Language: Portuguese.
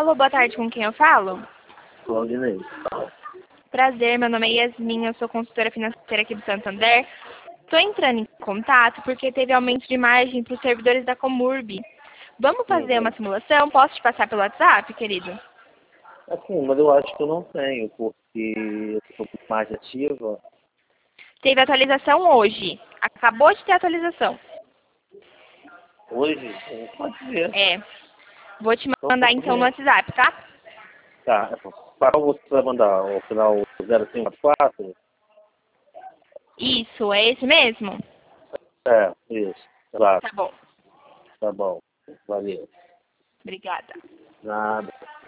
Alô, boa tarde, com quem eu falo? Claudinei. Prazer, meu nome é Yasmin, eu sou consultora financeira aqui do Santander. Estou entrando em contato porque teve aumento de margem para os servidores da Comurb. Vamos fazer uma simulação? Posso te passar pelo WhatsApp, querido? Assim, mas eu acho que eu não tenho, porque eu estou mais ativa. Teve atualização hoje. Acabou de ter atualização. Hoje, pode ver. É. Vou te Então, mandar pode então no ver. WhatsApp, tá? Tá, para você vai mandar o final 0544? Isso, é esse mesmo? É, isso. Claro, Tá bom. tá bom. Valeu. Obrigada. Nada.